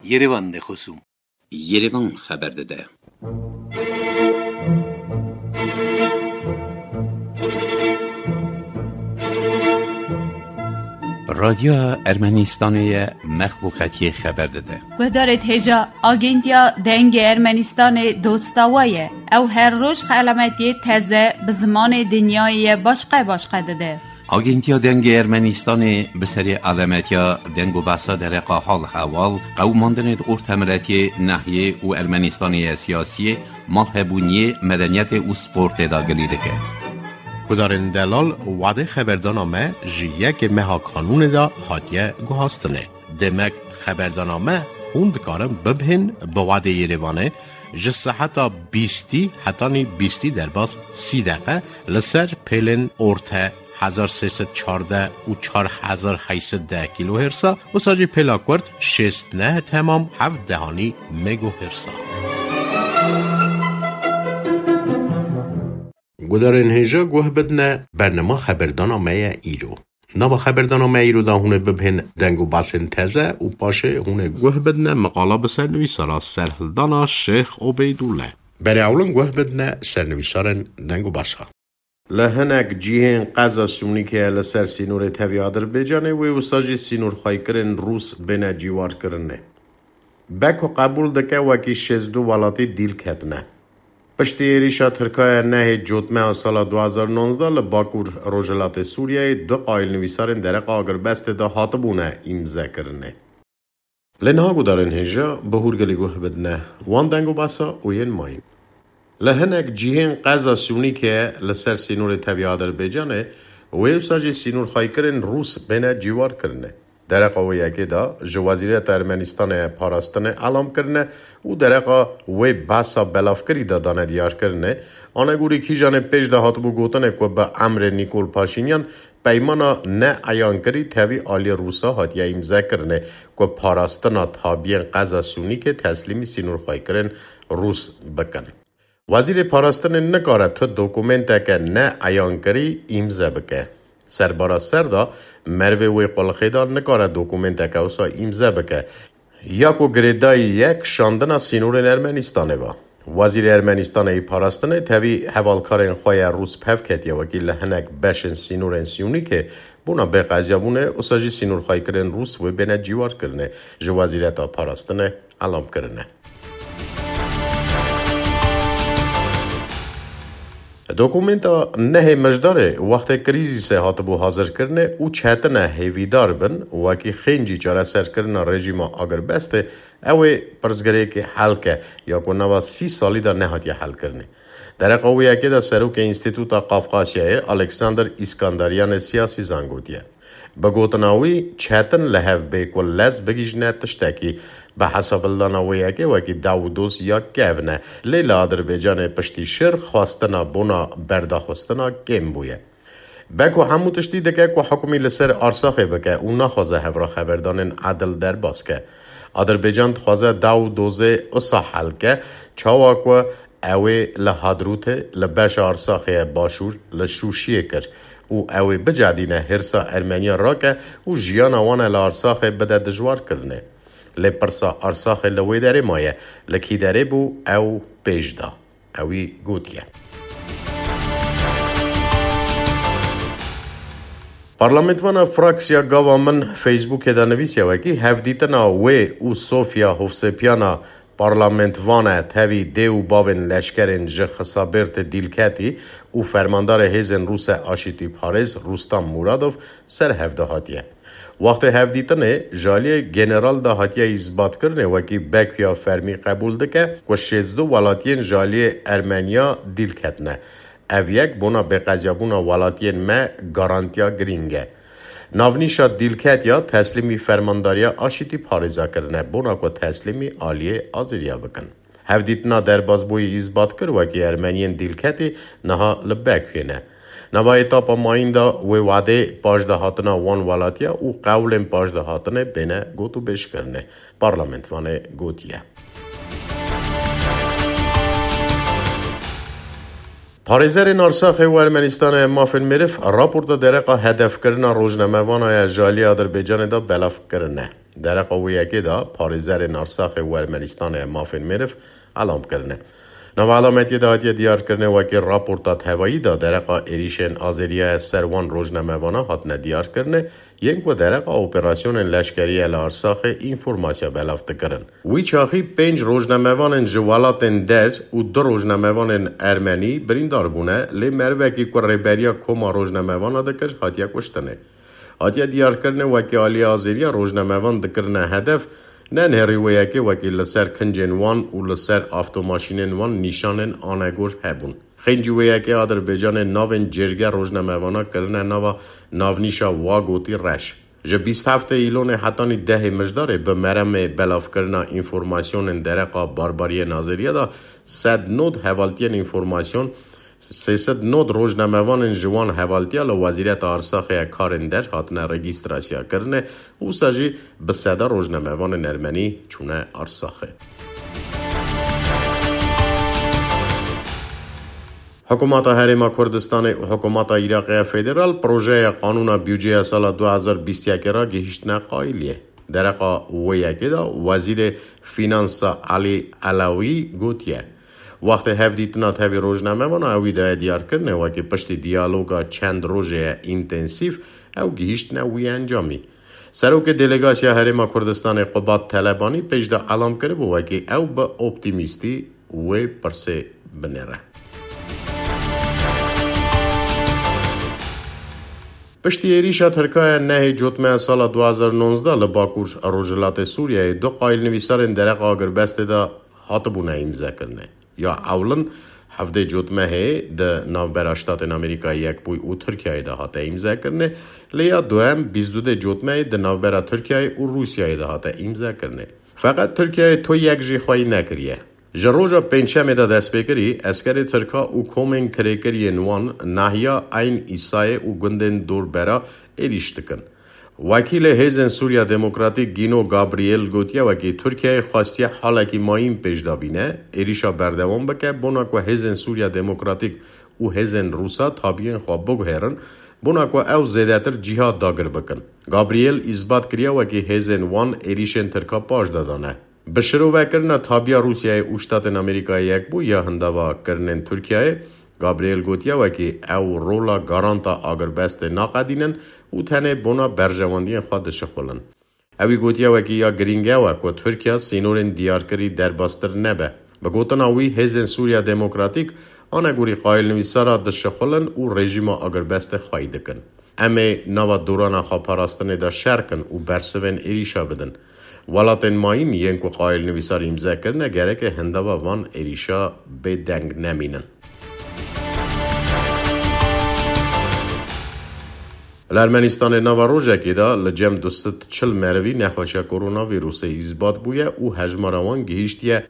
Yerevan de خصوم Yerevan خبر داده. رادیو ارمنستان مخلوقاتی خبر داده. گذارت هجا آگنتیا دنگ ارمنستان دوستاویه او هر روز علامتی تازه به زمان دنیای باشقه داده. آگنتیا دنگ ارمنستان به سری علامتیا دنگ و بحثا در حال حوال قوماندن ارتمرتی نحیه و ارمنستانی سیاسی مالهبونی مدنیت و سپورت داگلی دکه. کدارن دلال وعده خبردانامه جیه که مها قانون دا حاتیه گوهاستنه. دمک خبردانامه خوند کارم ببهن با وعده یریوانه جسه حتی 20 در باز 30 دقیقه لسر پیلن ارته 1314 و 4810 کیلو هرسا و ساجی پیلاکورد 69 تمام 7 دهانی مگو هرسا. گدارن هجا گوه بدنه برنامه خبردانامه ایرو. نوا خبردانامه ایرو دا هونه ببهن دنگو باسن تزه و پاشه هونه گوه بدنه مقاله بسر نویسارا سرهلدانا شیخ عبیدوله. برای اولن گوه بدنه سرنویسارن دنگو باسها. لهنک جیهن قضا سونی که لسر سینور تاوی آذربایجانه و ساجی سینور خواهی کرن روس بین جیوار کرنه. بکو قبول دکه وکی 62 ولاتی دیل کتنه. پشتی ایریشا ترکای نه جوتمه سال 2019 لباکور روژلات سوریه 2 قایل نویسارن درق آگر بست دا حاطبونه امضا کرنه. لنها گدارن هجا به هورگلی گوه بدنه وان دنگو باسا و ین ماین. لهنک جیهن قضا سونی که لسر سینور تاوی آذربایجانه و ساجی سینور خواهی کرن روس بین جیوار کرنه. درقا و یکی دا جوازیریت ارمنستان پاراستانه علام کرنه و درقا و باسا بلافکری دا دانه دیار کرنه آنه گوری کی جانه پیش دا حاطبو گوتنه که با امر نیکول پاشینیان پیمانا نه ایان کری تاوی آلی روسا حاتیه امضا کرنه که پاراستانا تابین قضا سونی که تسلیمی سینور خواهی کرن روس بکن. وزیر پاراستان نکاره تو دوکومنته که نه ایان کری امضا بکه. سربارا سردا مروه وی قلخیدان نکاره دوکومنته که اوسا امضا بکه یا که گریدای یک شاندن سینور ارمنستانه با. وزیر ارمنستان پاراستانه تاوی حوالکارن خواهی روس پف کتیا وکیل هنک بشن سینور سیونی که بونا به قضیه بونه اوساجی سینور خواهی کرن روس و بین جیوار کرنه جو وزیرتا پاراستانه علام کرنه. دوکومنتا نه مجداره وقت کریزی سه حاطبو حاضر کرنه او چهتنه هیویدار بن وکی خینجی چاره سر کرنه رژیم اگر بسته اوه پرزگره که حل که یا کنوا 30 سالی دا نهاتیه حل کرنه. در قویه که دا سروک انستیتوتا قافقاسیه الکساندر اسکندریان سیاسی زنگوتیه. بگوتناوی چهتن لحف بیکول لز بگیجنه تشتکی به حساب اللانویه که وکی داودوز یا گونه لیلا آذربایجان پشتی شر خواستنا بونا برداخستنا گم بویه. بکو همو تشتی دکه که حکمی لسر آرساخه بکه اونا خوازه هفرا خبردانن عدل در باز که. آذربایجان خوازه داودوزه اصا حل که چاواکو اوی لحادروته لبش آرساخه باشور لشوشیه کر. او اوی بجادینه هرسا ارمنیا را که او جیان وانه لارساخه بده دجوار کرنه. لپرسا ارساخه لوی داره مایه لکی داره بو او پیش دا اوی گوتیه. پارلمنتوانا فراکسیا گاوا من فیسبوک دا نویسیا وکی هفدیتنا وی او صوفیا حفظپیانا پارلمنتوانا تاوی دیو باون لشکرین خسابرت دیلکتی او فرماندار هیزن روس آشیتی پارز روستام مرادوف سر هفده هاتیه. وقت هفدیتنه جالی گنرال دا هاتیه اثبات کرنه وکی بکفیا فرمی قبول دکه و 62 ولاتین جالی ارمنیا دیل کتنه. او یک بونا به قضیابونا ولاتین ما گارانتیا گرینگه. ناونیشا دیل کتیا تسلیمی فرمانداریا آشیتی پارزا کرنه بونا که تسلیمی آلیه آزیریا بکن. هفدیتنا در بازبوی اثبات کر وکی ارمنین دیل کتی نها لبکفینه. نوای تاپا مایندا و وعده پاجده هاتنا وان ولاتیا او قولن پاجده هاتنه بینه گوتو بش کرنه پارلمنت وانه گوتیه. پارێزەرên Arsaxê û Ermenistanê mafên mirîv raporta dereqa hedefkirina rojnamevanaya jalî Azerbêcanê da belav kirine. در قویه که دا پارزر نارساخ و ارمنستان مافن میرف علام کرنه. نو علامتی دا هاتیه دیار کرنه وکی راپورتات هوایی دا درقا ایریشن آزریه سروان روزنامه‌وانا هاتنه دیار کرنه ینگ و درقا اپراسیون لشکری الارساخ اینفورماسیا بلافت کرن. وی چاخی 5 روزنامه‌وان جوالات در و 2 روزنامه‌وان ارمنی بریندار بونه لی مروکی که ریبریا کما روزنامه‌وانا دکر هاتیه کشتنه. هاتیه دیار کرنه وکی آلی آزریه روزنامه‌وان دکرنه هدف نه نهریویه که وکی لسر کنجن وان و لسر آفتوماشینن وان نیشانن آنگور هبون. خنجویه که آذربایجان ناون جرگه روزنامه‌وانا کرنه نوا ناونیشا واگوتی رش. جه 27 ایلون حتانی 10 مجداره به مرم بلاف کرنا اینفورماسیون درقا بارباری ناظریه دا 100 نود حوالتین اینفورماسیون 300 نود روزنامه‌وان جوان حوالتیا لوزیرت ارساخ کارن در هاتنه رجیستراسیا کرنه و ساجی به 100 روزنامه‌وان ارمنی چونه ارساخه. حکومت هرما کردستان و حکومت عراق فدرال پروژه قانون بیوجه سال 2021 را گهشتن قائلیه. درقا ویکی دا وزیر فینانس علی علاوی گوتیه. وقت هفدیتنا تاوی روزنامه و اوی دا دیار کرنه و که پشت دیالوگا چند روزه اینتنسیف او گهشتن وی انجامی. سروک دلگاسیا هرما کردستان قبات طالبانی پیش دا علام کرده و که او با اپتیمیستی وی پرسه بنره. پشتی ایریشا ترکیه نه جوتمه سال 2019 لباکوش روجلات سوریه 2 قایل نویسارن درق آگر بسته دا هاتبونه امضا کرنه. یا اولن هفته جوتمه ده نوبر اشتات امریکا یک بوی او ترکیه ده هاته امضا کرنه لیا دوام 22 جوتمه ده نوبر ترکیه و روسیه ده هاته امضا کرنه. فقط ترکیه تو یک جی خواهی نکریه. جروجا پنجشنبه دا دست بکری اسکر ترکا و کومن کریکری نوان ناحیه این ایسای و گندن دور برا ایریشتکن. وکیل هیزن سوریا دموکراتیک گینو گابریل گوتیا وکی ترکیه خواستیه حالا که مایم پیش دابینه ایریشا بردوام بکه بونا که هیزن سوریا دموکراتیک و هیزن روسا تابین خواب بگهرن بونا که او زیدتر جهاد داگر بکن. گابریل اثبات کریا وکی هیزن وان ایریشن ترکا پاش دادانه. بشرو وکرنا تابیا روسیای اوشتات امریکا یک بو یا هندوا کرنن ترکیه گابریل گوتیا وکی او رولا گارانتا آگر بست ناقدینن و تنه بونا برجواندی خود شخولن. اوی گوتیا وکی یا گرینگه وکو ترکیه سینورن دیارکری در باستر نبه. بگوتن اوی هزن سوریا دموکراتیک آنگوری قایل نویسارا دشخولن و رژیم آگر بست خواهی کن. اما نوا دوران خواه پاراستن دا شرکن و برسون ایریشا بدن. ولاتن ماین ینکو قایل نویسار امضا کرنه گره که هندوا وان ایریشا به دنگ نمینن. لارمنستان نواروژه که دا لجم 240 مروی نخوشه کرونا ویروس اثبات بویه او هجماروان گهیشتیه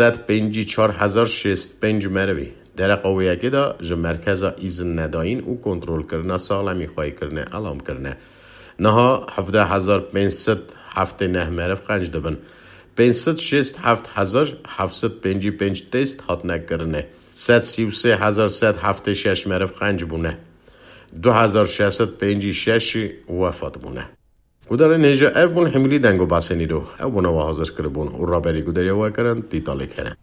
154,065 مروی. در قویه که دا جه مرکز ایزن نداین او کنترول کرنه سالمی خواهی کرنه علام کرنه. نها 17,579 مرف قنج دبن. 567,755 تست هات نکرنه. 133,176 مرف قنج بونه. 2,656 وفات بونه. گودار نیجا او بون حملی دنگو باسنی رو او بونه و حاضر کربون او را بری گوداری و کرن دیتالی کرن.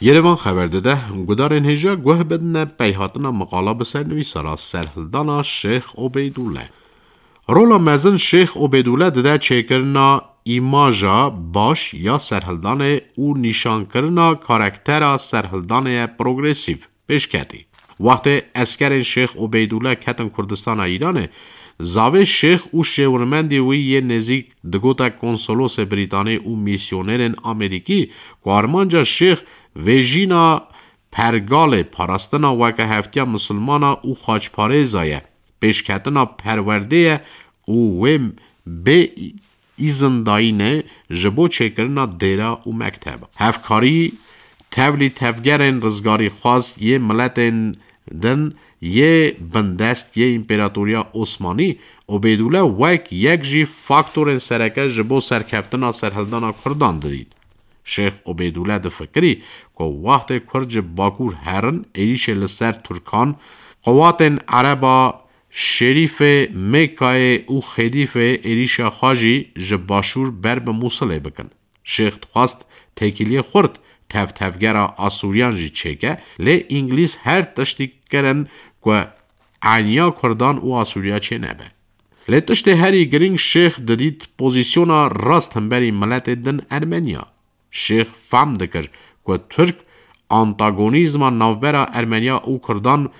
Երևան խաբեր դեդե գուդարեն հեժա գոհ բդնե պայհատնա մقالا բսերնվիսարա սերհլդանա շեխ օբեյդուլե Ռոլա մեզն շեխ օբեյդուլե դեդե չեկրնա իմաժա բաշ յա սերհլդանե ու նիշան կրնա քարակտերա սերհլդանե պրոգրեսիվ պեշկետի Վաղտե əskərən Şeyx Obeydullah kətən Kurdistana İranı, zavə Şeyx u şevrmendi u ye nezik dgota konsolos Britani u misyonerən Ameriki, ku armanca Şeyx vejina pergale parastana vaka heftiya musulmana u xaçparezaya, peşkətina perverdeyə u vem be izindayine jbo çekirna dera u mekteba. Hevkari tevli tevgerən rızgari xaz ye milletin دن یه بندست یه امپراتوریا عثمانی عبیدالله وک یک جی فاکتور سرکه جبو سرکفتنا سرهلدانا کردان دید. شیخ عبیدالله ده فکری که وقت کرج باکور هرن ایریش لسر ترکان قوات عربا شریف مکای او خدیف ایریش خاجی جباشور بر به موصله بکن. شیخ خواست تکیلی خورد تفگرا آسوریان جی چکه لی انگلیس هر تشتی کرن که عنیا کردان و آسوریا چه نبه. لی تشتی هری گرینگ شیخ ددید پوزیسیونا راست هم بری ملت دن ارمنیا. شیخ فهم دکر که ترک انتاگونیزما نوبرا ارمنیا و کردان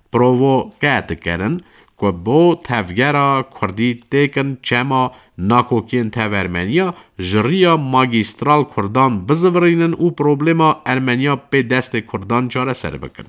پرووکات کرن که با تفگرا کردی تکن چما ناکوکین تف ارمنیا جریا ماگیسترال کردان بزورینن و پروبلما ارمنیا به دست کردان چاره سر بکن.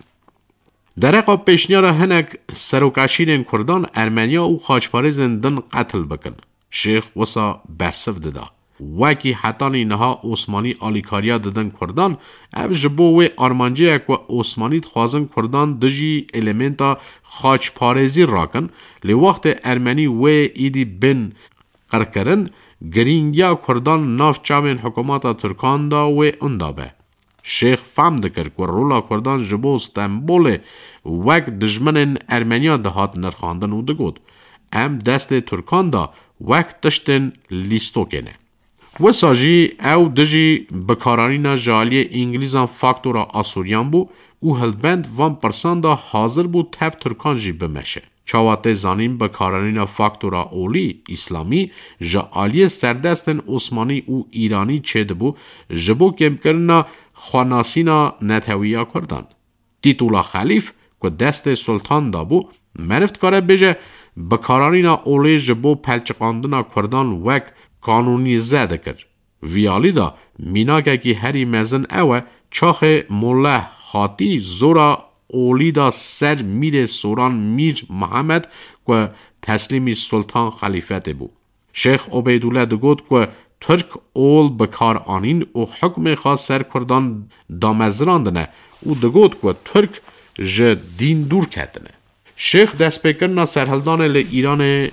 درقا پیشنیار هنک سروکاشین کردان ارمنیا و خاچپارزن دن قتل بکن. شیخ وسا برسف ددا. وکی حتانی نها عثمانی آلیکاریا ددن کردان او جبو و آرمانجه اکو عثمانی خوازن کردان دجی ایلیمنتا خاچپارزی راکن لی وقت ارمنی و ایدی بن قرکرن گرینگیا کردان ناف چاوین حکوماتا ترکان دا و اندابه. شیخ فهم دکر که رولا کردان جبو استنبول وک دجمنن ارمنیا دهات نرخاندن و دگود. ام دست ترکان دا وک تشتن لیستو کنه. وساجی او دجی بکارارینا جالی انگلیزان فاکتورا آسوریان بو او هلبند 1% دا حاضر بو تف ترکان جی بمشه. چاواته زانین بکارارینا فاکتورا اولی اسلامی جالی سردستن عثمانی او ایرانی چه دبو جبو کم کرنا خواناسینا نتویا کردن. تیتولا خلیف که دست سلطان دا بو مرفت کاره بجه بکارارینا اولی جبو پلچقاندنا کردان وک قانونی زده کرد. ویالی دا میناکه که هری مزن اوه چاخ موله خاطی زورا اولی دا سر میر سوران میر محمد که تسلیمی سلطان خلیفت بو. شیخ عبیدالله دگود که ترک اول بکار آنین و حکم خاص سر کردان دامزراندنه و دگود که ترک جه دین دور کردنه. شیخ دست بکرنا سرهلدان ایران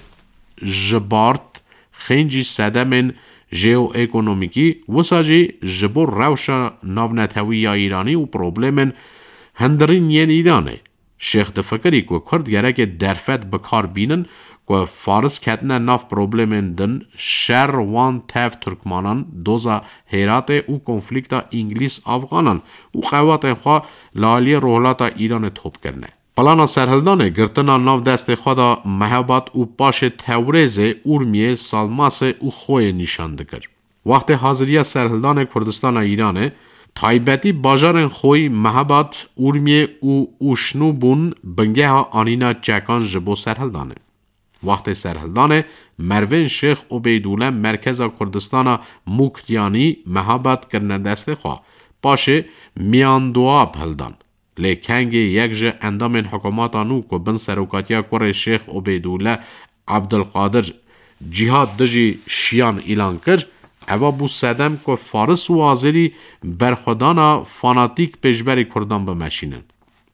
جبارت خنجی سدمن ژئو اکونومیکی وساجی جبر روشا ناونتوی ایرانی و پروبلمن هندرین ین ایرانه. شیخ دفکری که کرد گره درفت بکار بینن که فارس کتنه ناف پروبلمن دن شر وان تف ترکمانان دوزا هیرات و کنفلیکتا انگلیس افغانان و قوات خواه لالی روحلاتا ایران توپ کرنه. پلانا سرهلدانه گرتنا ناو دست خدا محبت و پاش تورز اورمیه سالماس و خوی نشان دکر. وقت حاضریه سرهلدان کردستان ایرانه تایبتی باجارن خوی محبت اورمیه و اوشنو بون بنگه ها آنینا چکان جبو سرهلدانه. وقت سرهلدانه مروین شیخ عبیدالله مرکز کردستان موکتیانی محبت کرنه دست خواه پاش میاندواب هلدان. لیکنگ یک جه اندام حکوماتانو که بن سروکاتیا کور شیخ عبیدالله عبدالقادر جهاد دجی شیان اعلان کرد اوا بو سدم که فارس و آذری برخودانا فاناتیک پیشبری کردان بمشینن.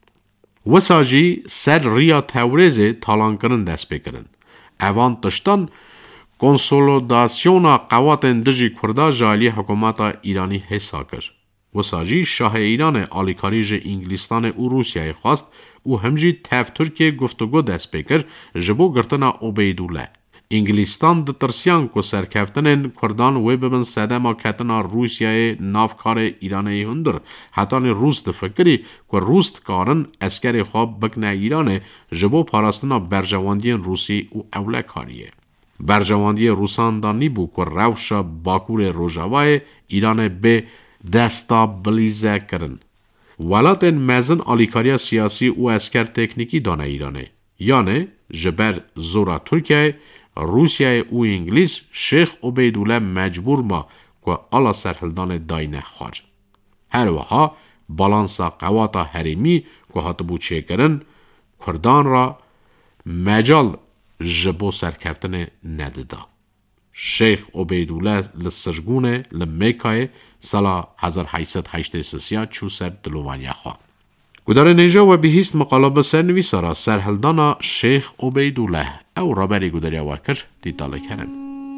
وساجی سر ریا تورز تالان کرن دست بکرن. اوان تشتان کنسولوداسیونا قواتن دجی کردا جالی حکوماتا ایرانی حسا کرد. وساجی شاه ایران آلیکاریج انگلیستان و روسیه خواست و همجی تف ترکیه گفتگو دست بکر جبو گرتنا عبیدالله. انگلیستان د ترسیان کو سرکفتن کردان و ببن سده ما کتنا روسیای نافکار ایرانی هندر حتی روس د فکری که روس کارن اسکر خواب بکنه ایرانه جبو پاراستنا برجواندی روسی و اوله کاریه. برجواندی روسان دانی بو که روش باکور روژاوای ایران به دستابلیزه کرن. ولاتن مزن آلیکاریا سیاسی و اسکر تکنیکی دانه ایرانه. یعنی جبر زورا ترکیه روسیه و انگلیس شیخ عبیدالله مجبور ما که آلا سرحلدان داینه خارج. هر وها بالانسا قواتا حریمی که هاتبو چه کرن کردان را مجال جبو سرکفتن نددا. شیخ عبیدالله لسرگونه لمیکای سال 1883 چو سر دلوانیا خواه. گدار نیجا و بهیست مقاله بسر نویسارا سرحلدانا شیخ عبیدالله او رابری گداریا واکر دیداله کرن.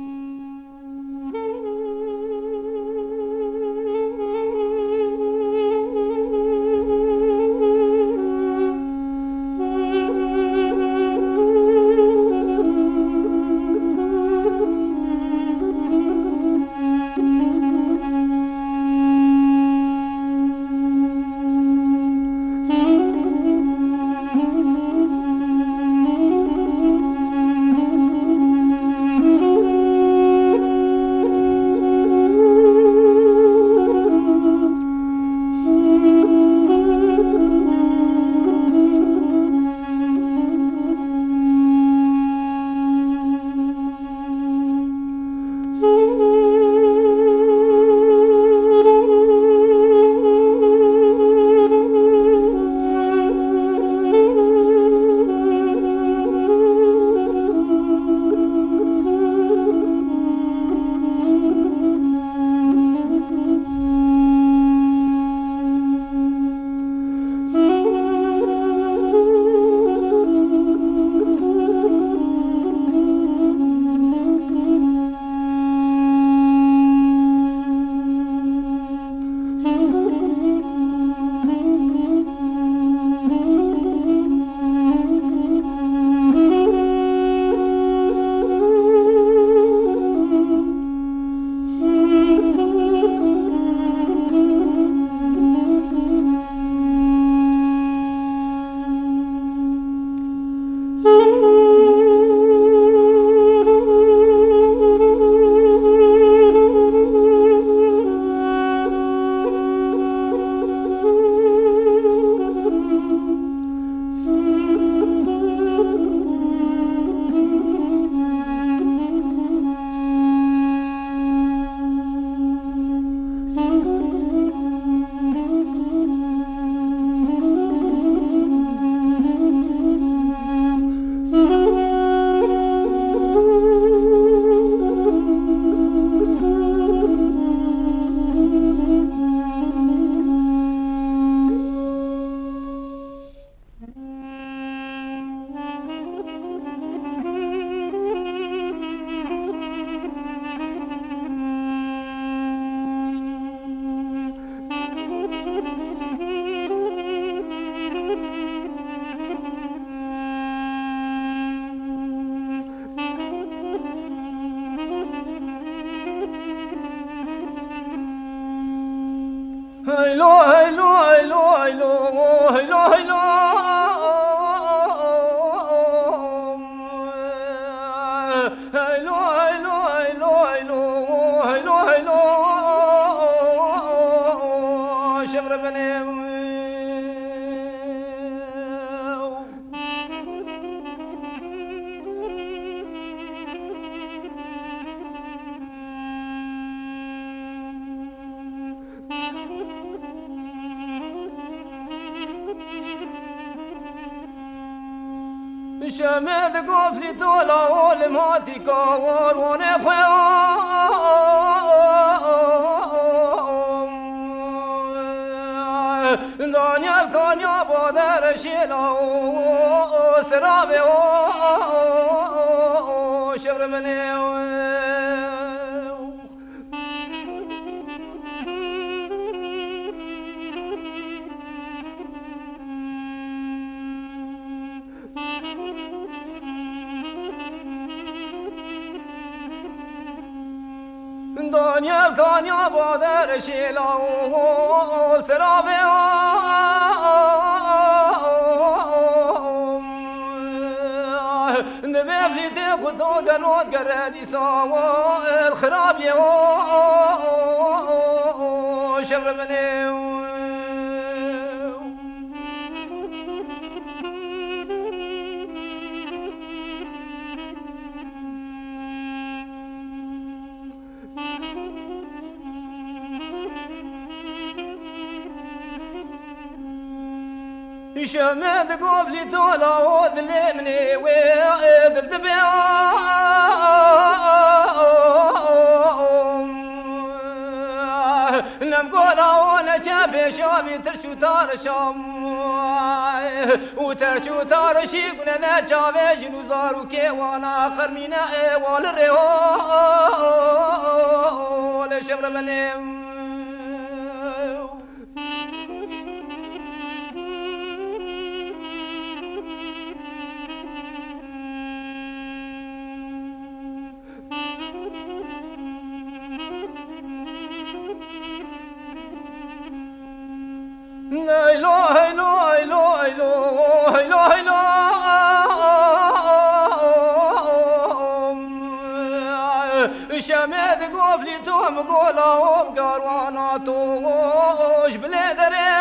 شمد قفل طولا والماتي كور ونخوام دانيال كان يا بادر شيلا سرابي شبر مني دانیال کانیا بادر شیلا سرابه نبيبلي تاخد قنوت قرادي سوا الخراب يا شبر مني شمد قبلي تولا وذلمني وذل لم قولا وانا شابي شابي ترشو تارشام وترشو تارشي قلنا شابي جنو زارو كي وانا خرمينا والرهول شبر مني لا إله إلا الله إله إلا الله شمد قفلي توم قولهم قرواناتوش بلادري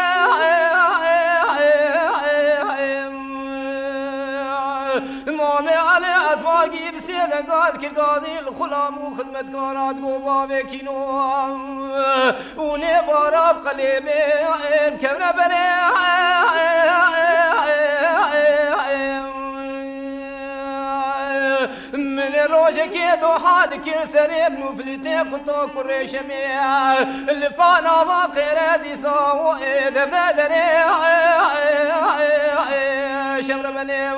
مامي علي أطفالي بسيبه قاد كل قاضي الخلام وخدمة كانت قوبا بكينو ونبارا بقلبي مكبنا بني من الروج كيدو حاد كير سريب نفلتي قطو كريشمي اللي فانا باقي ردي ساو دفدري شمر بني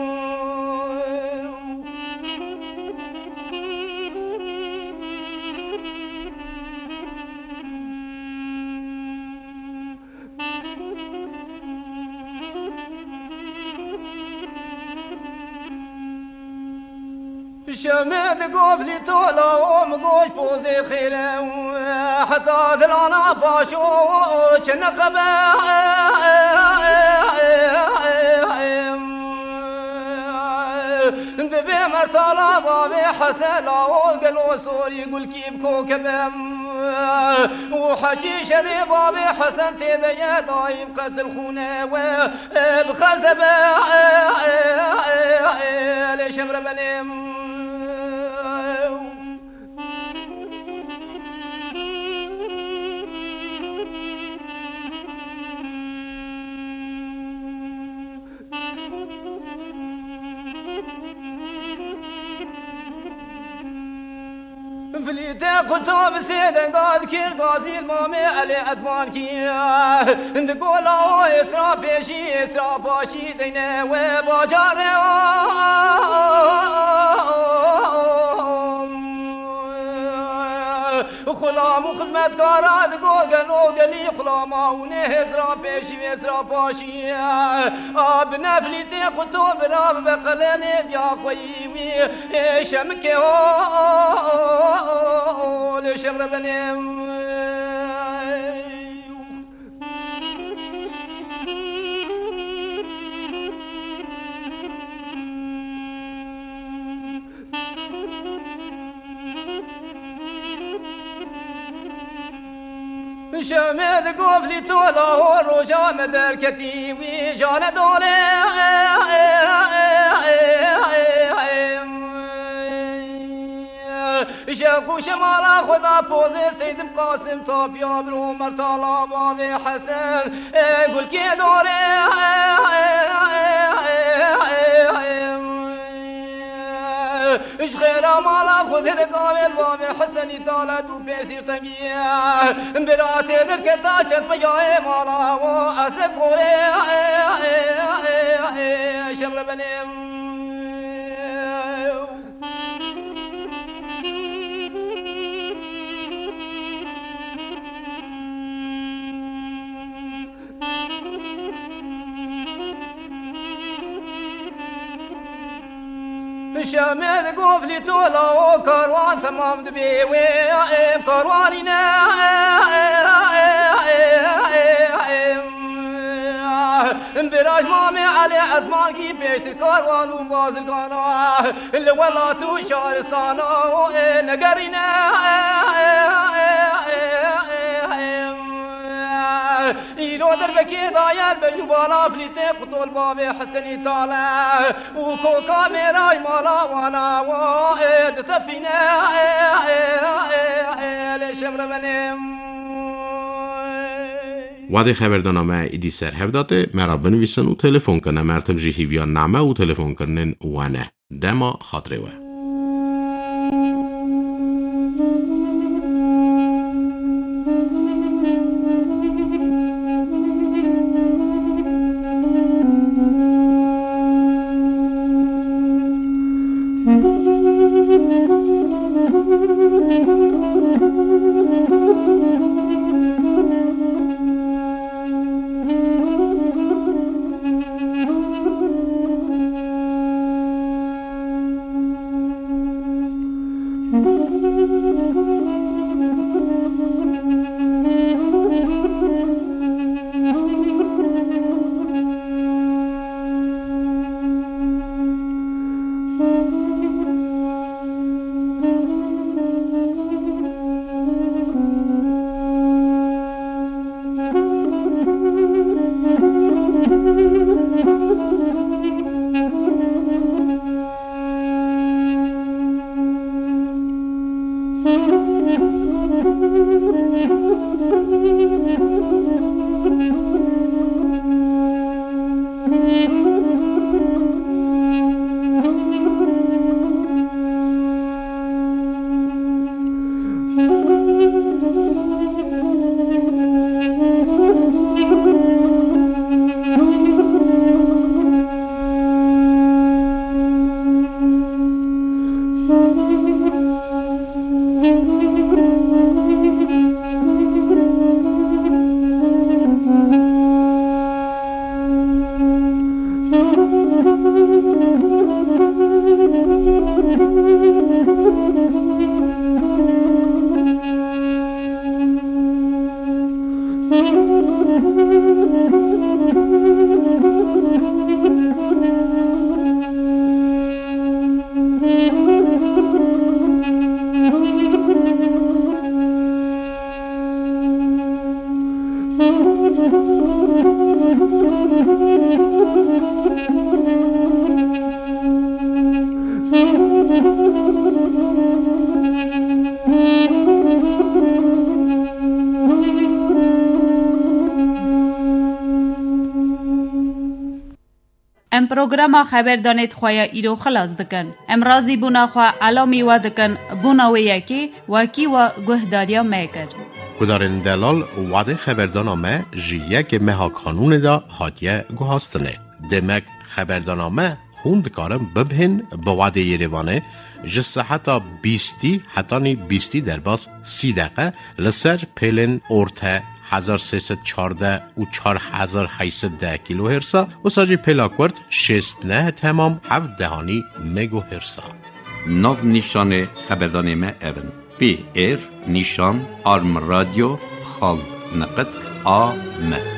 شمد قفلي تولا ومقوش بوزي خيره حتى ثلانا باشو كنقبه دبي مرتالا بابي حسلا وقلو سوري يقول كيف كوكبه وحشي شري بابي حسن تيدي دايم قتل خونه بخزبه لشمر بني فليتا قطب سيدن قاد كير قاضي المامي علي أدمان كيا نقول أو إسرا بيشي إسرا باشي دينا وباجاري خلام وخدمة كارات قوغن وقلي خلاما ونهزرا بيشي إسرا باشي أبنا فليتا قطب راب بقلني بيا خويوي شمكي لشمر بني شمد قفلي تولا وروجا مدر كتيوي جان دولي شاكو شمالا خدا بوزي سيد قاسم طابيا برو مرتالا بابي حسن قول كي دوري اش غير مالا خد رقام البابي حسن يطالد وبيسير تنقيا براتي دركتا شد بياي مالا واسكوري شمر بني شامد قفلي تولا وكاروان تمام دبي ويا كارواننا براج مامي علي عثمان كي بيش الكاروان وباز القناة اللي ولا توشار الصانا نقرينا يلو دربكي ضاير بينو بالا فليتي قطول بابي حسني طالع وكوكا ميراج مالا وانا واحد تفينا لشمر بنيم وادي خبردانامه ایدی سر هفداته مرا بنویسن و تلفن کنه مرتم جهیویان نامه و تلفن کنن وانه دما خاطره و ام پروگرام خبر دانید خواه ایرو خلاص دکن. ام رازی بونا خواه علامی و دکن بونا و یکی وکی و گهداریا میکر. کدارن دلال وعده خبردانامه جیه که مها کانون دا حادیه گوهاستنه. دمک خبردانامه خوند کارم ببهن با وعده یریوانه جسه حتی 20 در باز 30 دقیقه لسر پیلن ارته 1314 و 4810 کیلو هرسا و ساجی پلاکورد 69 تمام 7 دهانی مگو هرسا. ناو نیشان خبردانامه اون پی ایر نیشان آرم رادیو خال نقد آمه